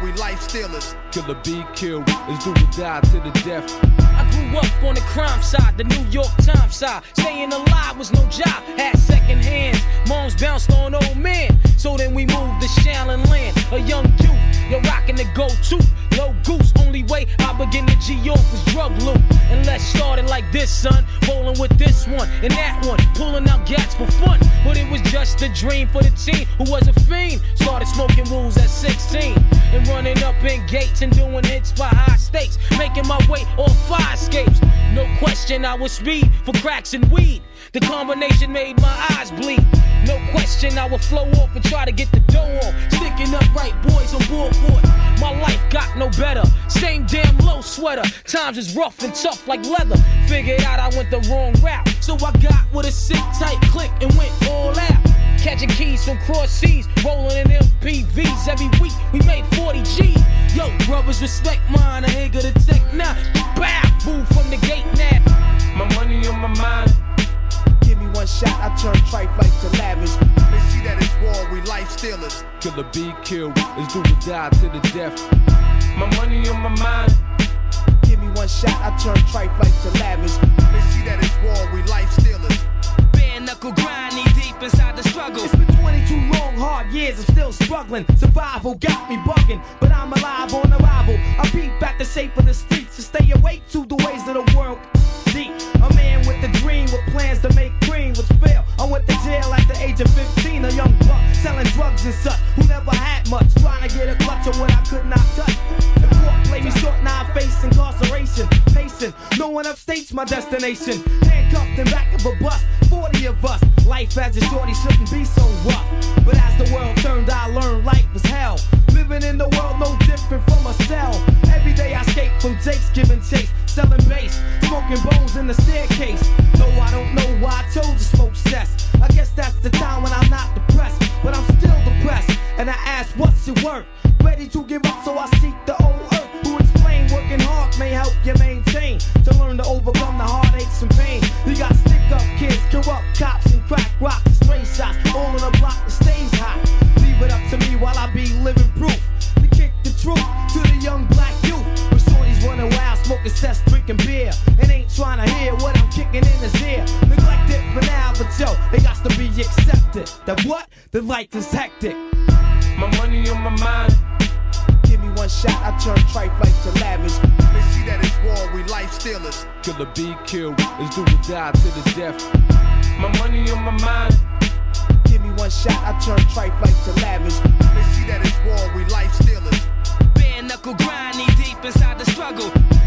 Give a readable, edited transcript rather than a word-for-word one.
we life stealers. Killer be killed, is do or die to the death. I grew up on the crime side, the New York Times side. Staying alive was no job, had second hands. Moms bounced on old men, so then we moved to Shaolin Land. A young youth, you're rocking the go-to. Low goose, only way I begin to G-York was drug loot. And let's start it like this, son. Rolling with this one and that one, pulling out gats for fun. But it was just a dream for the teen who was a fiend. Started smoking rules at 16 and running up in gates and doing hits for high stakes. Making my way off fire escapes. No question I was speed for cracks and weed. The combination made my eyes bleed. No question I would flow off and try to get the dough off. Sticking up right boys on board for it. My life got no better. Same damn low sweater. Times is rough and tough like leather. Figured out I went the wrong route. So I got with a sick tight click and went all out. Catching keys from cross seas, rolling in MPVs. Every week we made 40 G's. Yo, brothers, respect mine. I ain't gonna take now. Bow, move from the gate now. My money on my mind. Give me one shot, I turn tripe like to lavish. They see that it's war, we life stealers. Killer be killed, is do or die to the death. My money on my mind. Give me one shot, I turn tripe like to lavish. They see that it's war, we life stealers. Bare knuckle grind, knee deep inside the struggle. It's been 22 long, hard years, I'm still struggling. Survival got me bugging, but I'm alive on arrival. I peep at the shape of the streets to stay awake to the ways of the world. Deep, a man with a dream, with plans to make green, was fail. I went to jail at the age of 15, a young buck selling drugs and such, who never had much, trying to get a clutch of what I could not touch. The court played me short, now I face incarceration. Pacing, no one upstates my destination. Handcuffed in back of a bus, 40 of us. Life as a shorty shouldn't be so rough. But as the world turned, I learned life was hell. Living in the world no different from a cell. Every day I escape from Jake's giving chase, selling bass, smoking bones in the staircase. Though I don't know why I chose to smoke cess. I guess that's the time when I'm not depressed, but I'm still depressed. And I ask, what's it worth? Ready to give up, so I seek the old earth, who explain working hard may help you maintain, to learn to overcome the heartaches and pain. You got stick-up kids, corrupt cops, and crack rocks, and stray shots, all on the block that stays hot. Leave it up to me while I be living proof to kick the truth to the young black youth. With shorties running wild, smoking cess, drinking beer, and ain't trying to hear what I'm kicking in his ear. Neglected for now, but yo, they got to be accepted. That what? The life is hectic. My money on my mind. Give me one shot, I turn tripe like to lavish. They see that it's war, we life stealers. Killer be killed, is do or die to the death. My money on my mind. Give me one shot, I turn tripe like to lavish. They see that it's war, we life stealers. Bare knuckle grind, knee deep inside the struggle.